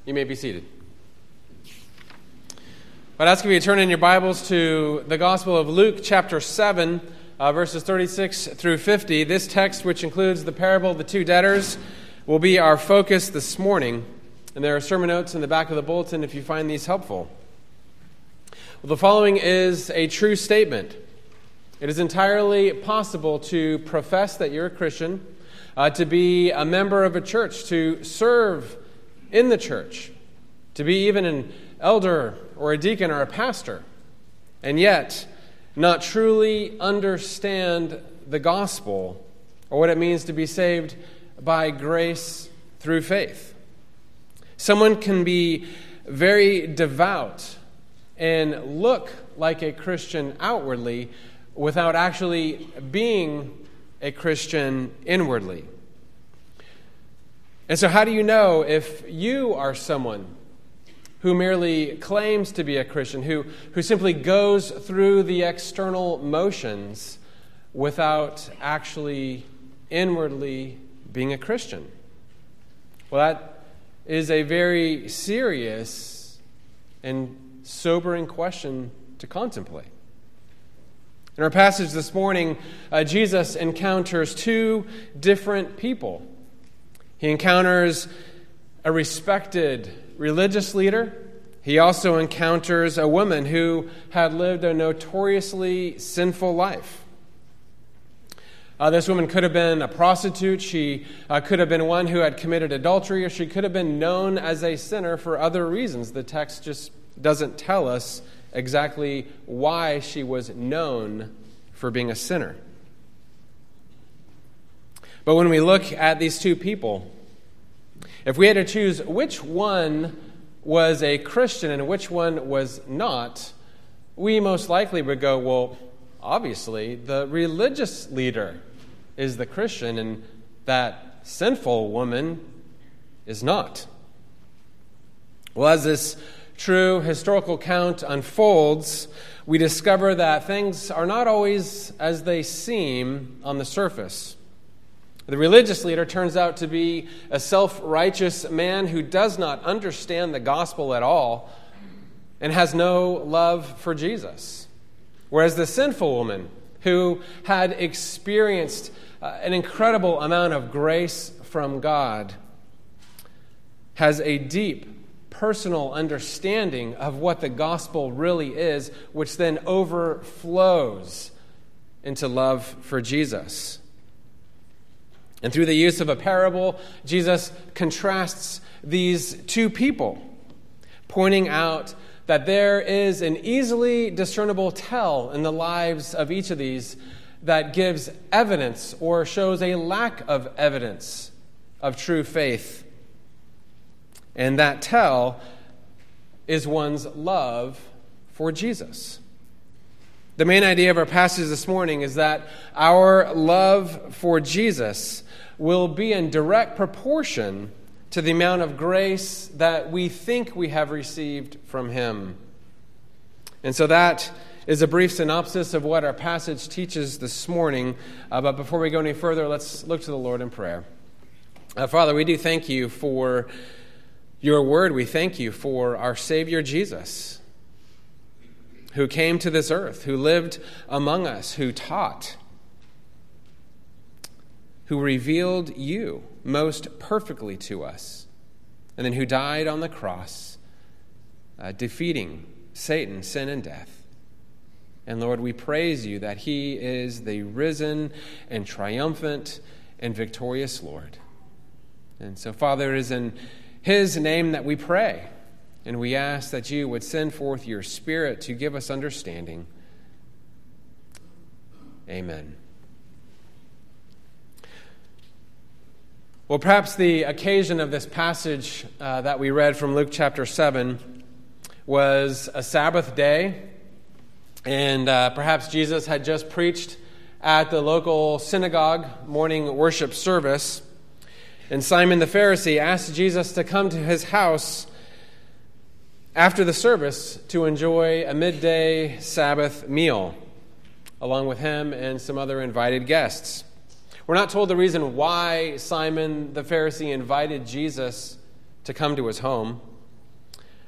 You may be seated. I'd ask you to turn in your Bibles to the Gospel of Luke, chapter 7, verses 36 through 50. This text, which includes the parable of the two debtors, will be our focus this morning. And there are sermon notes in the back of the bulletin if you find these helpful. Well, the following is a true statement. It is entirely possible to profess that you're a Christian, to be a member of a church, to serve in the church, to be even an elder or a deacon or a pastor, and yet not truly understand the gospel or what it means to be saved by grace through faith. Someone can be very devout and look like a Christian outwardly without actually being a Christian inwardly. And so how do you know if you are someone who merely claims to be a Christian, who simply goes through the external motions without actually inwardly being a Christian? Well, that is a very serious and sobering question to contemplate. In our passage this morning, Jesus encounters two different people. He encounters a respected religious leader. He also encounters a woman who had lived a notoriously sinful life. This woman could have been a prostitute. She could have been one who had committed adultery, or she could have been known as a sinner for other reasons. The text just doesn't tell us exactly why she was known for being a sinner. But when we look at these two people, if we had to choose which one was a Christian and which one was not, we most likely would go, well, obviously, the religious leader is the Christian and that sinful woman is not. Well, as this true historical account unfolds, we discover that things are not always as they seem on the surface. The religious leader turns out to be a self-righteous man who does not understand the gospel at all and has no love for Jesus. Whereas the sinful woman, who had experienced an incredible amount of grace from God, has a deep personal understanding of what the gospel really is, which then overflows into love for Jesus. And through the use of a parable, Jesus contrasts these two people, pointing out that there is an easily discernible tell in the lives of each of these that gives evidence or shows a lack of evidence of true faith. And that tell is one's love for Jesus. The main idea of our passage this morning is that our love for Jesus will be in direct proportion to the amount of grace that we think we have received from Him. And so that is a brief synopsis of what our passage teaches this morning. But before we go any further, let's look to the Lord in prayer. Father, we do thank you for your word. We thank you for our Savior Jesus, who came to this earth, who lived among us, who taught, who revealed you most perfectly to us, and then who died on the cross, defeating Satan, sin, and death. And Lord, we praise you that he is the risen and triumphant and victorious Lord. And so, Father, it is in his name that we pray, and we ask that you would send forth your Spirit to give us understanding. Amen. Well, perhaps the occasion of this passage that we read from Luke chapter 7 was a Sabbath day, and perhaps Jesus had just preached at the local synagogue morning worship service, and Simon the Pharisee asked Jesus to come to his house after the service to enjoy a midday Sabbath meal, along with him and some other invited guests. We're not told the reason why Simon the Pharisee invited Jesus to come to his home.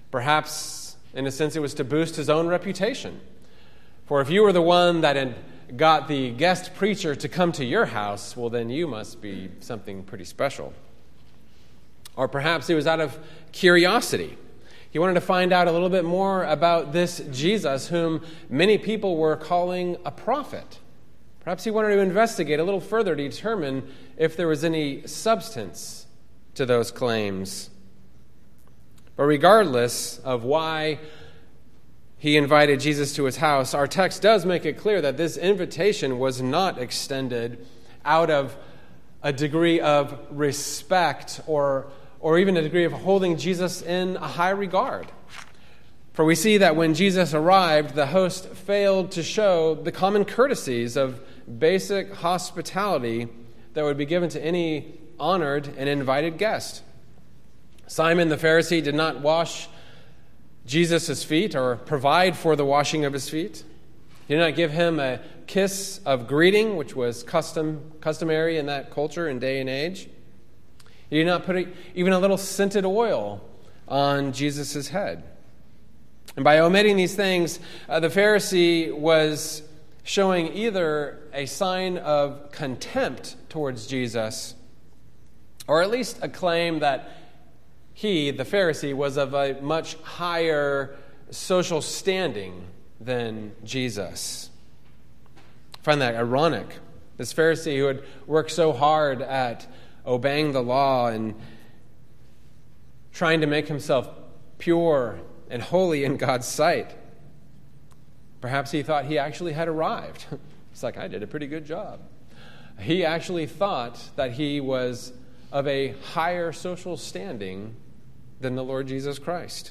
Perhaps, in a sense, it was to boost his own reputation. For if you were the one that had got the guest preacher to come to your house, well, then you must be something pretty special. Or perhaps it was out of curiosity. He wanted to find out a little bit more about this Jesus, whom many people were calling a prophet. Perhaps he wanted to investigate a little further to determine if there was any substance to those claims. But regardless of why he invited Jesus to his house, our text does make it clear that this invitation was not extended out of a degree of respect or even a degree of holding Jesus in a high regard. For we see that when Jesus arrived, the host failed to show the common courtesies of basic hospitality that would be given to any honored and invited guest. Simon the Pharisee did not wash Jesus' feet or provide for the washing of his feet. He did not give him a kiss of greeting, which was customary in that culture and day and age. He did not put even a little scented oil on Jesus' head. And by omitting these things, the Pharisee was showing either a sign of contempt towards Jesus, or at least a claim that he, the Pharisee, was of a much higher social standing than Jesus. I find that ironic. This Pharisee who had worked so hard at obeying the law and trying to make himself pure and holy in God's sight. Perhaps he thought he actually had arrived. It's like, I did a pretty good job. He actually thought that he was of a higher social standing than the Lord Jesus Christ.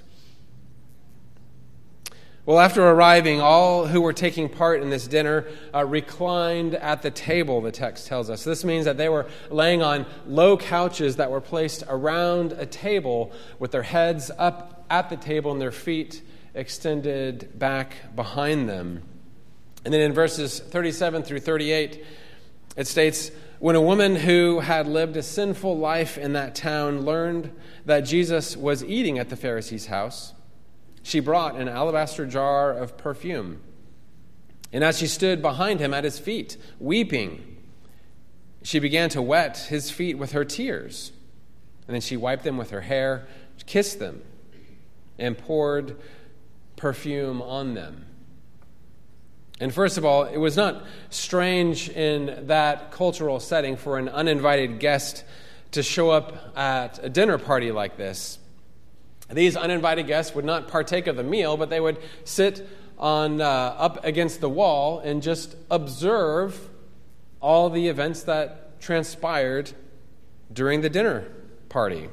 Well, after arriving, all who were taking part in this dinner reclined at the table, the text tells us. This means that they were laying on low couches that were placed around a table with their heads up at the table and their feet extended back behind them. And then in verses 37 through 38, it states, when a woman who had lived a sinful life in that town learned that Jesus was eating at the Pharisee's house, she brought an alabaster jar of perfume. And as she stood behind him at his feet, weeping, she began to wet his feet with her tears. And then she wiped them with her hair, kissed them, and poured perfume on them. And first of all, it was not strange in that cultural setting for an uninvited guest to show up at a dinner party like this. These uninvited guests would not partake of the meal, but they would sit on up against the wall and just observe all the events that transpired during the dinner party.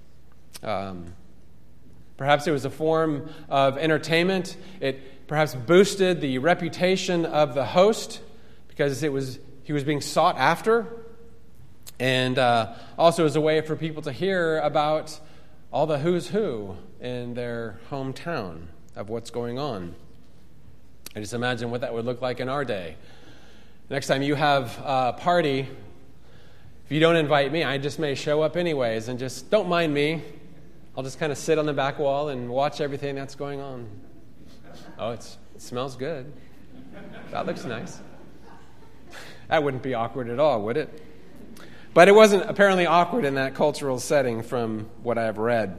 Perhaps it was a form of entertainment. It perhaps boosted the reputation of the host because he was being sought after, and also as a way for people to hear about all the who's who in their hometown of what's going on. I just imagine what that would look like in our day. Next time you have a party, if you don't invite me, I just may show up anyways, and just don't mind me. I'll just kind of sit on the back wall and watch everything that's going on. Oh, it smells good. That looks nice. That wouldn't be awkward at all, would it? But it wasn't apparently awkward in that cultural setting from what I've read.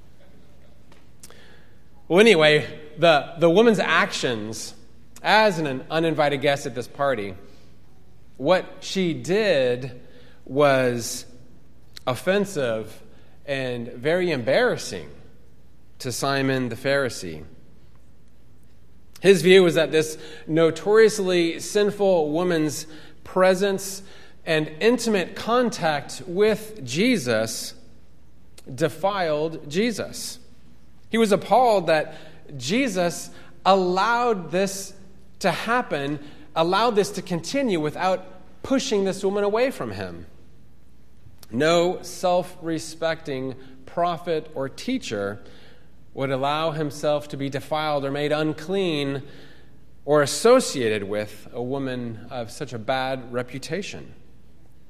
Well, anyway, the woman's actions as an uninvited guest at this party, what she did was offensive and very embarrassing to Simon the Pharisee. His view was that this notoriously sinful woman's presence and intimate contact with Jesus defiled Jesus. He was appalled that Jesus allowed this to happen, allowed this to continue without pushing this woman away from him. No self-respecting prophet or teacher would allow himself to be defiled or made unclean or associated with a woman of such a bad reputation.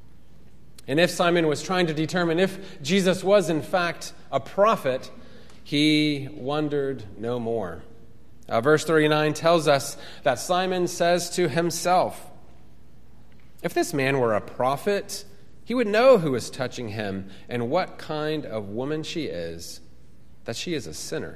And if Simon was trying to determine if Jesus was in fact a prophet, he wondered no more. Verse 39 tells us that Simon says to himself, "If this man were a prophet, he would know who is touching him and what kind of woman she is, that she is a sinner."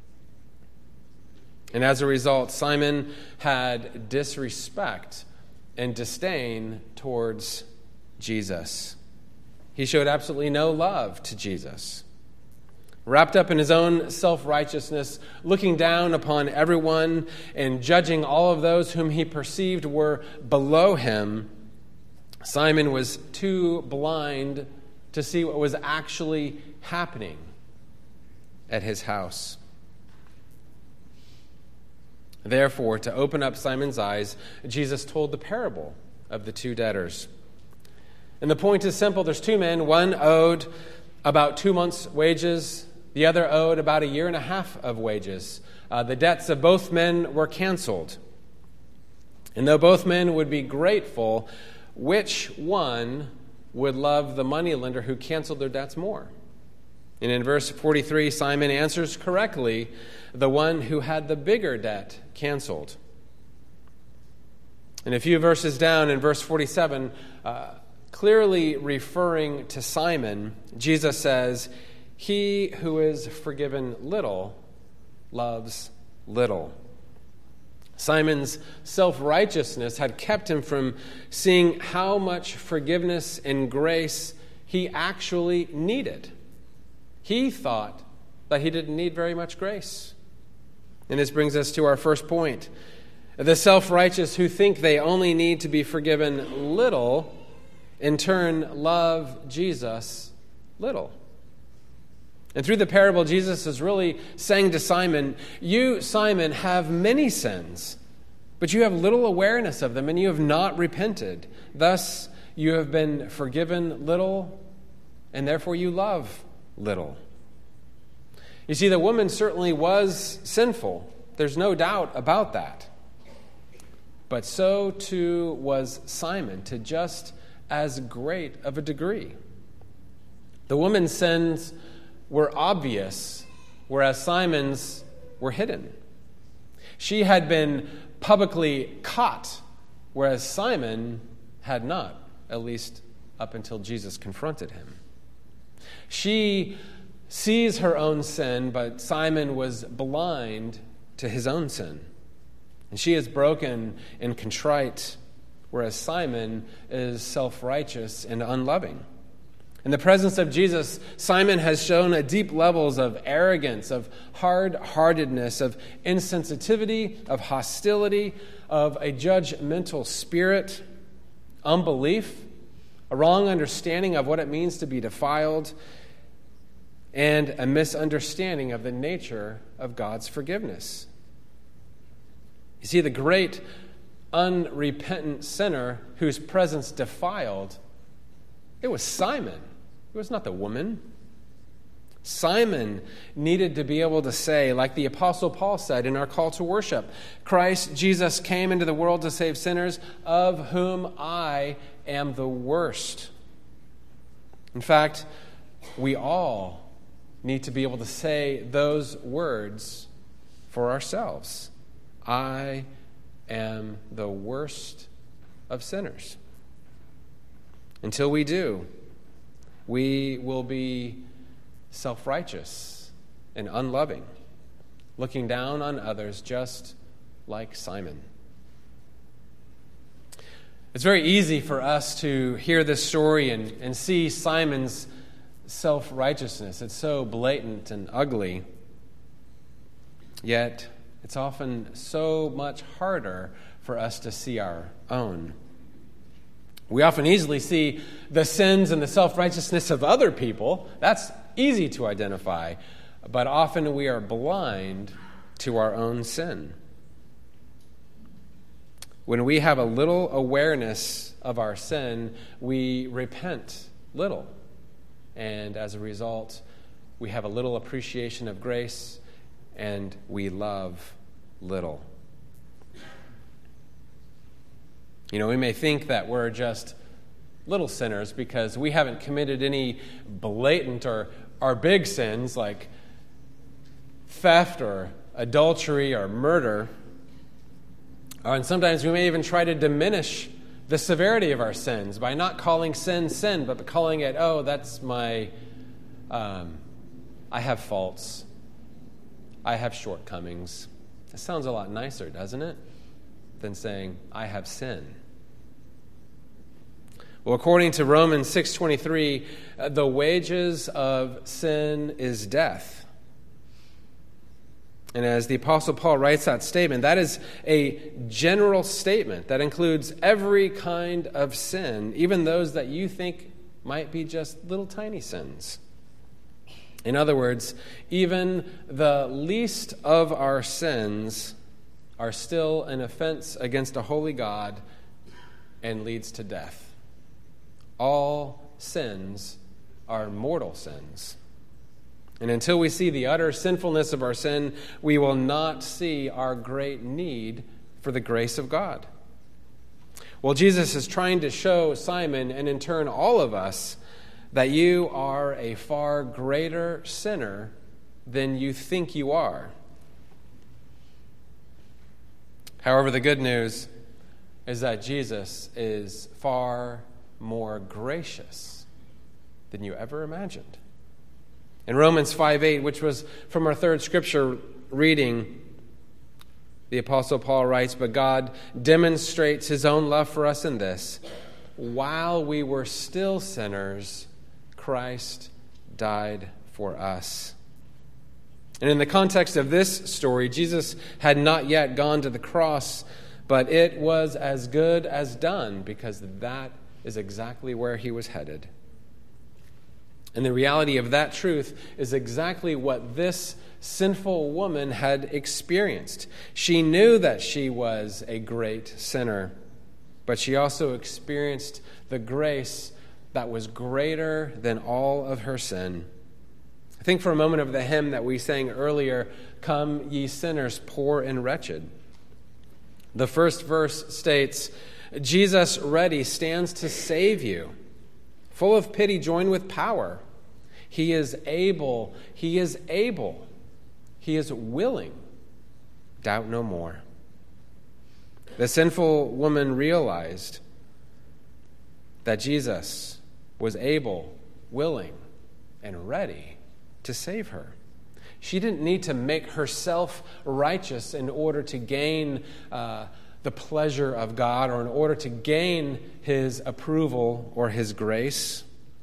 And as a result, Simon had disrespect and disdain towards Jesus. He showed absolutely no love to Jesus. Wrapped up in his own self-righteousness, looking down upon everyone and judging all of those whom he perceived were below him, Simon was too blind to see what was actually happening at his house. Therefore, to open up Simon's eyes, Jesus told the parable of the two debtors. And the point is simple. There's two men. One owed about 2 months' wages. The other owed about 1.5 years of wages. The debts of both men were canceled. And though both men would be grateful, which one would love the moneylender who canceled their debts more? And in verse 43, Simon answers correctly, the one who had the bigger debt canceled. And a few verses down in verse 47, clearly referring to Simon, Jesus says, "He who is forgiven little loves little." Simon's self-righteousness had kept him from seeing how much forgiveness and grace he actually needed. He thought that he didn't need very much grace. And this brings us to our first point. The self-righteous who think they only need to be forgiven little, in turn, love Jesus little. And through the parable, Jesus is really saying to Simon, "You, Simon, have many sins, but you have little awareness of them, and you have not repented. Thus, you have been forgiven little, and therefore you love little." You see, the woman certainly was sinful. There's no doubt about that. But so too was Simon, to just as great of a degree. The woman's sins were obvious, whereas Simon's were hidden. She had been publicly caught, whereas Simon had not, at least up until Jesus confronted him. She sees her own sin, but Simon was blind to his own sin. And she is broken and contrite, whereas Simon is self-righteous and unloving. In the presence of Jesus, Simon has shown a deep levels of arrogance, of hard-heartedness, of insensitivity, of hostility, of a judgmental spirit, unbelief, a wrong understanding of what it means to be defiled, and a misunderstanding of the nature of God's forgiveness. You see, the great unrepentant sinner whose presence defiled, it was Simon. It was not the woman. Simon needed to be able to say, like the Apostle Paul said in our call to worship, "Christ Jesus came into the world to save sinners, of whom I am the worst." In fact, we all need to be able to say those words for ourselves. I am the worst of sinners. Until we do, we will be self-righteous and unloving, looking down on others just like Simon. It's very easy for us to hear this story and see Simon's self-righteousness. It's so blatant and ugly. Yet, it's often so much harder for us to see our own. We often easily see the sins and the self-righteousness of other people. That's easy to identify. But often we are blind to our own sin. When we have a little awareness of our sin, we repent little. And as a result, we have a little appreciation of grace, and we love little. You know, we may think that we're just little sinners because we haven't committed any blatant or big sins like theft or adultery or murder. And sometimes we may even try to diminish the severity of our sins by not calling sin sin, but calling it, oh, that's my, I have faults. I have shortcomings. It sounds a lot nicer, doesn't it, than saying, I have sin. Well, according to Romans 6:23, the wages of sin is death. And as the Apostle Paul writes that statement, that is a general statement that includes every kind of sin, even those that you think might be just little tiny sins. In other words, even the least of our sins are still an offense against a holy God and leads to death. All sins are mortal sins. And until we see the utter sinfulness of our sin, we will not see our great need for the grace of God. Well, Jesus is trying to show Simon, and in turn all of us, that you are a far greater sinner than you think you are. However, the good news is that Jesus is far more gracious than you ever imagined. In Romans 5:8, which was from our third scripture reading, the Apostle Paul writes, "But God demonstrates his own love for us in this: while we were still sinners, Christ died for us." And in the context of this story, Jesus had not yet gone to the cross, but it was as good as done, because that is exactly where he was headed. And the reality of that truth is exactly what this sinful woman had experienced. She knew that she was a great sinner, but she also experienced the grace that was greater than all of her sin. Think for a moment of the hymn that we sang earlier, "Come, ye sinners, poor and wretched." The first verse states, "Jesus ready stands to save you, full of pity joined with power. He is able, he is able, he is willing, doubt no more." The sinful woman realized that Jesus was able, willing, and ready to save her. She didn't need to make herself righteous in order to gain the pleasure of God, or in order to gain his approval or his grace.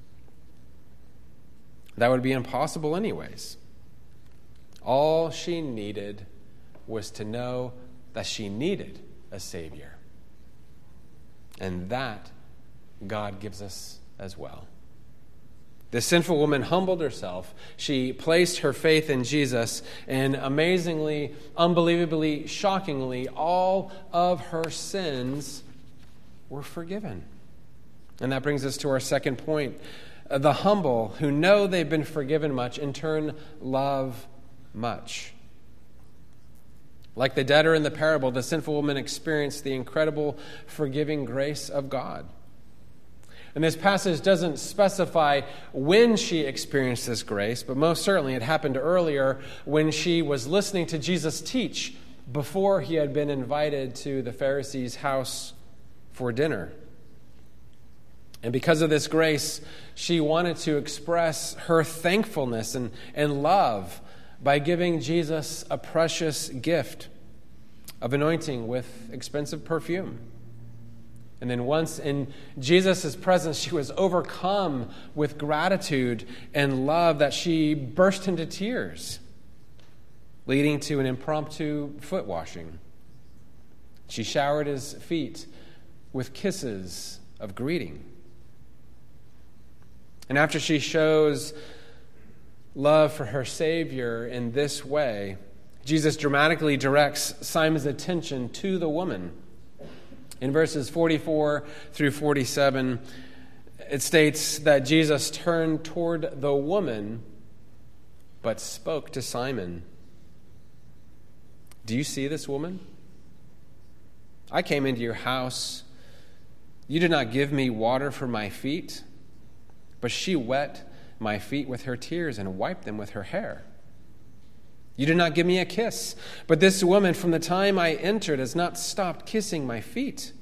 That would be impossible anyways. All she needed was to know that she needed a Savior. And that God gives us as well. The sinful woman humbled herself. She placed her faith in Jesus, and amazingly, unbelievably, shockingly, all of her sins were forgiven. And that brings us to our second point. The humble, who know they've been forgiven much, in turn love much. Like the debtor in the parable, the sinful woman experienced the incredible forgiving grace of God. And this passage doesn't specify when she experienced this grace, but most certainly it happened earlier when she was listening to Jesus teach before he had been invited to the Pharisees' house for dinner. And because of this grace, she wanted to express her thankfulness and love by giving Jesus a precious gift of anointing with expensive perfume. And then once in Jesus' presence, she was overcome with gratitude and love that she burst into tears, leading to an impromptu foot washing. She showered his feet with kisses of greeting. And after she shows love for her Savior in this way, Jesus dramatically directs Simon's attention to the woman. In verses 44 through 47, it states that Jesus turned toward the woman, but spoke to Simon. "Do you see this woman? I came into your house. You did not give me water for my feet, but she wet my feet with her tears and wiped them with her hair. You did not give me a kiss, but this woman from the time I entered has not stopped kissing my feet.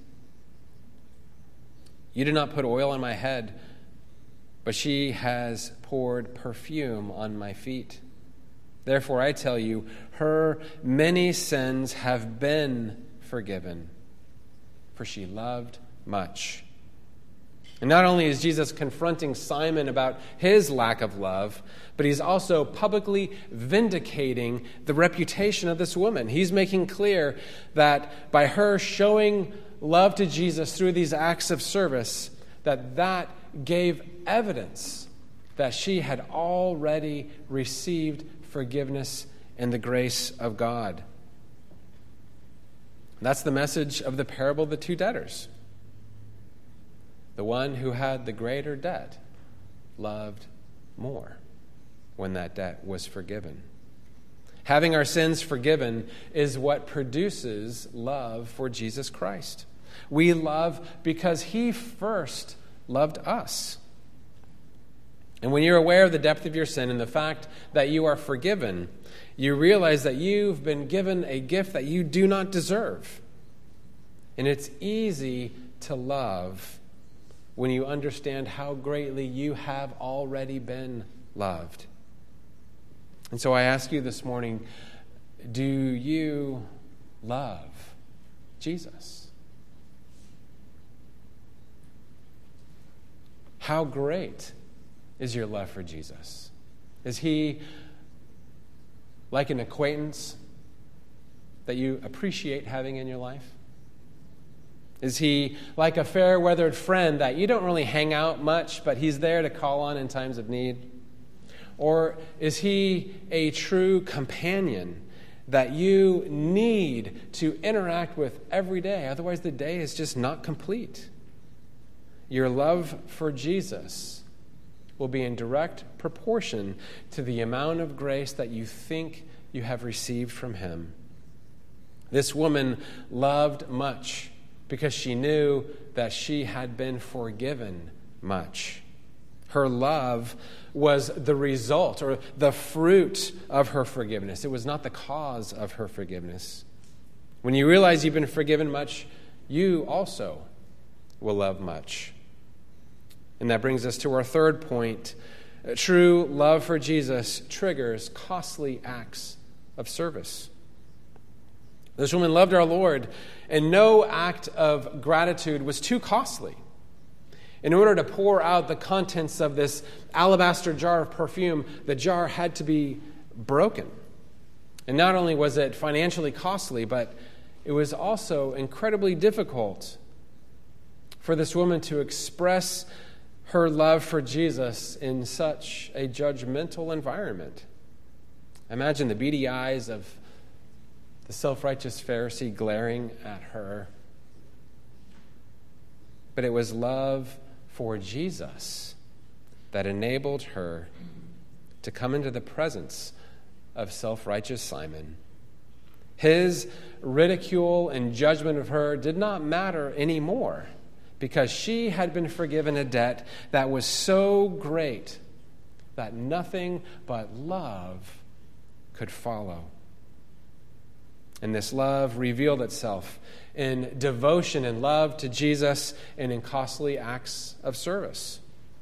You did not put oil on my head, but she has poured perfume on my feet. Therefore I tell you, her many sins have been forgiven, for she loved much." And not only is Jesus confronting Simon about his lack of love, but he's also publicly vindicating the reputation of this woman. He's making clear that by her showing love to Jesus through these acts of service, that gave evidence that she had already received forgiveness and the grace of God. That's the message of the parable of the two debtors. The one who had the greater debt loved more when that debt was forgiven. Having our sins forgiven is what produces love for Jesus Christ. We love because he first loved us. And when you're aware of the depth of your sin and the fact that you are forgiven, you realize that you've been given a gift that you do not deserve. And it's easy to love when you understand how greatly you have already been loved. And so I ask you this morning, do you love Jesus? How great is your love for Jesus? Is he like an acquaintance that you appreciate having in your life? Is he like a fair-weathered friend that you don't really hang out much, but he's there to call on in times of need? Or is he a true companion that you need to interact with every day? Otherwise, the day is just not complete. Your love for Jesus will be in direct proportion to the amount of grace that you think you have received from him. This woman loved much because she knew that she had been forgiven much. Her love was the result or the fruit of her forgiveness. It was not the cause of her forgiveness. When you realize you've been forgiven much, you also will love much. And that brings us to our third point. True love for Jesus triggers costly acts of service. This woman loved our Lord, and no act of gratitude was too costly. In order to pour out the contents of this alabaster jar of perfume, the jar had to be broken. And not only was it financially costly, but it was also incredibly difficult for this woman to express her love for Jesus in such a judgmental environment. Imagine the beady eyes of the self-righteous Pharisee glaring at her. But it was love for Jesus that enabled her to come into the presence of self-righteous Simon. His ridicule and judgment of her did not matter anymore because she had been forgiven a debt that was so great that nothing but love could follow. And this love revealed itself in devotion and love to Jesus and in costly acts of service.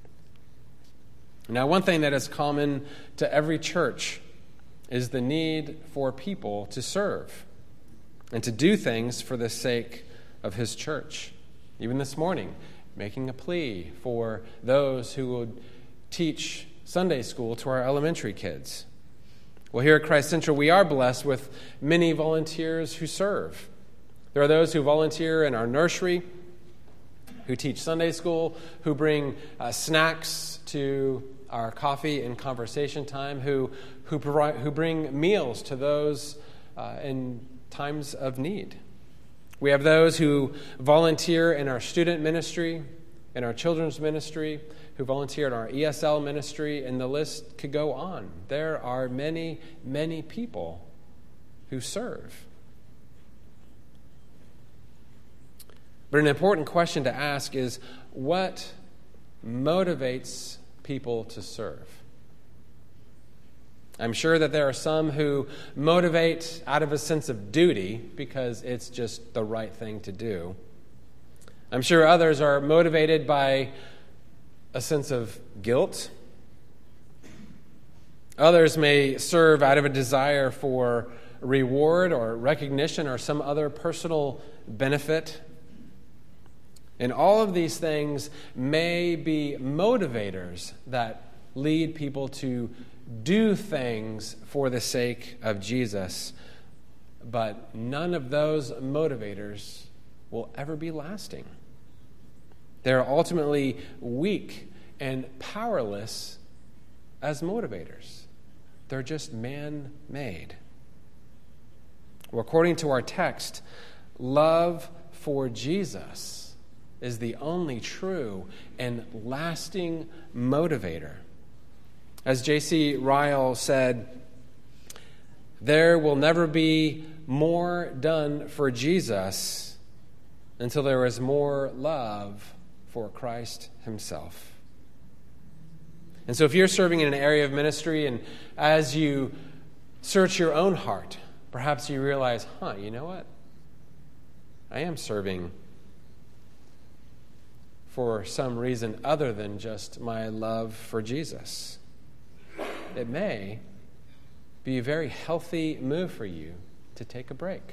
Now, one thing that is common to every church is the need for people to serve and to do things for the sake of his church. Even this morning, making a plea for those who would teach Sunday school to our elementary kids. Well, here at Christ Central, we are blessed with many volunteers who serve. There are those who volunteer in our nursery, who teach Sunday school, who bring snacks to our coffee and conversation time, who bring meals to those in times of need. We have those who volunteer in our student ministry, in our children's ministry, who volunteer in our ESL ministry, and the list could go on. There are many, many people who serve. But an important question to ask is, what motivates people to serve? I'm sure that there are some who motivate out of a sense of duty because it's just the right thing to do. I'm sure others are motivated by a sense of guilt. Others may serve out of a desire for reward or recognition or some other personal benefit. And all of these things may be motivators that lead people to do things for the sake of Jesus. But none of those motivators will ever be lasting. They're ultimately weak and powerless as motivators. They're just man-made. Well, according to our text, love for Jesus is the only true and lasting motivator. As J.C. Ryle said, there will never be more done for Jesus until there is more love for Christ himself. And so if you're serving in an area of ministry, and as you search your own heart, perhaps you realize, you know what? I am serving for some reason other than just my love for Jesus. It may be a very healthy move for you to take a break.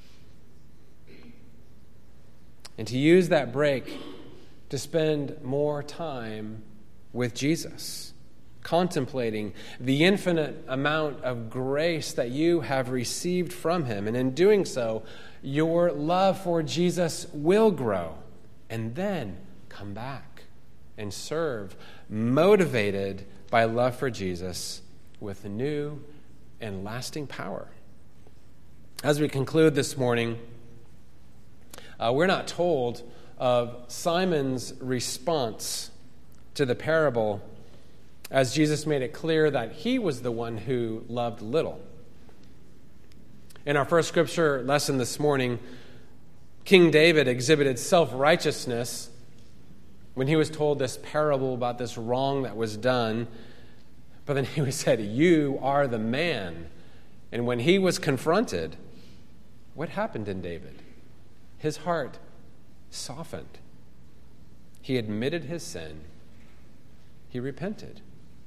And to use that break to spend more time with Jesus, contemplating the infinite amount of grace that you have received from him. And in doing so, your love for Jesus will grow, and then come back and serve, motivated by love for Jesus with new and lasting power. As we conclude this morning, we're not told of Simon's response to the parable, as Jesus made it clear that he was the one who loved little. In our first scripture lesson this morning, King David exhibited self-righteousness when he was told this parable about this wrong that was done. But then he was said, "You are the man." And when he was confronted, what happened in David? His heart softened. He admitted his sin. He repented.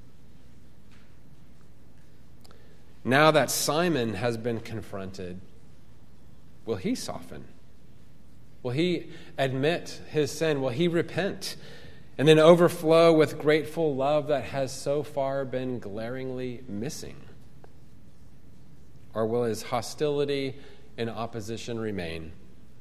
Now that Simon has been confronted, will he soften? Will he admit his sin? Will he repent and then overflow with grateful love that has so far been glaringly missing? Or will his hostility and opposition remain?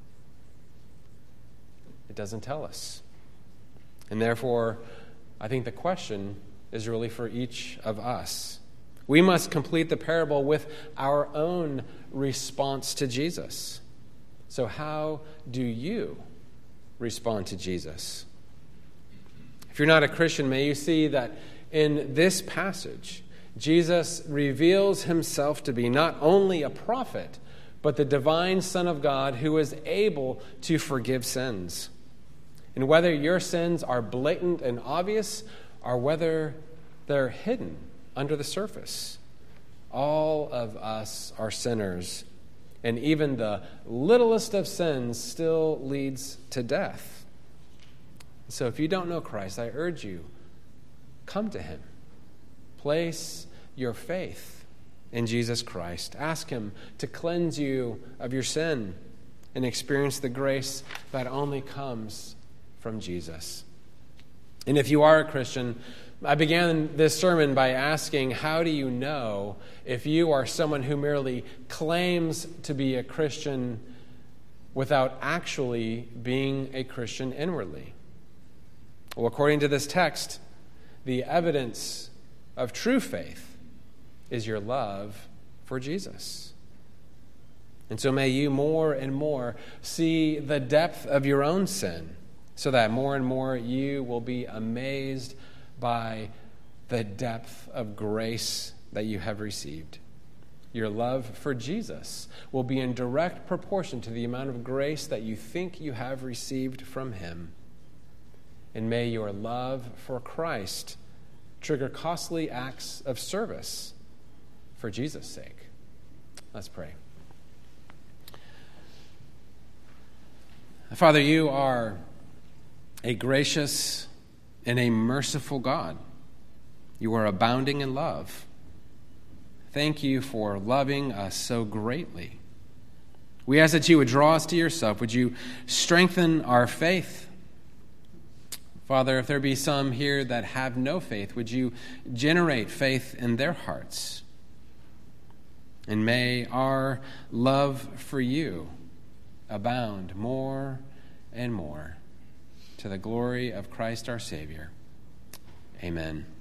It doesn't tell us. And therefore, I think the question is really for each of us. We must complete the parable with our own response to Jesus. So how do you respond to Jesus? If you're not a Christian, may you see that in this passage, Jesus reveals himself to be not only a prophet, but the divine Son of God who is able to forgive sins. And whether your sins are blatant and obvious, or whether they're hidden under the surface, all of us are sinners. And even the littlest of sins still leads to death. So if you don't know Christ, I urge you, come to him. Place your faith in Jesus Christ. Ask him to cleanse you of your sin and experience the grace that only comes from Jesus. And if you are a Christian, I began this sermon by asking, how do you know if you are someone who merely claims to be a Christian without actually being a Christian inwardly? Well, according to this text, the evidence of true faith is your love for Jesus. And so may you more and more see the depth of your own sin, so that more and more you will be amazed by the depth of grace that you have received. Your love for Jesus will be in direct proportion to the amount of grace that you think you have received from him. And may your love for Christ trigger costly acts of service for Jesus' sake. Let's pray. Father, you are a gracious and a merciful God. You are abounding in love. Thank you for loving us so greatly. We ask that you would draw us to yourself. Would you strengthen our faith? Father, if there be some here that have no faith, would you generate faith in their hearts? And may our love for you abound more and more to the glory of Christ our Savior. Amen.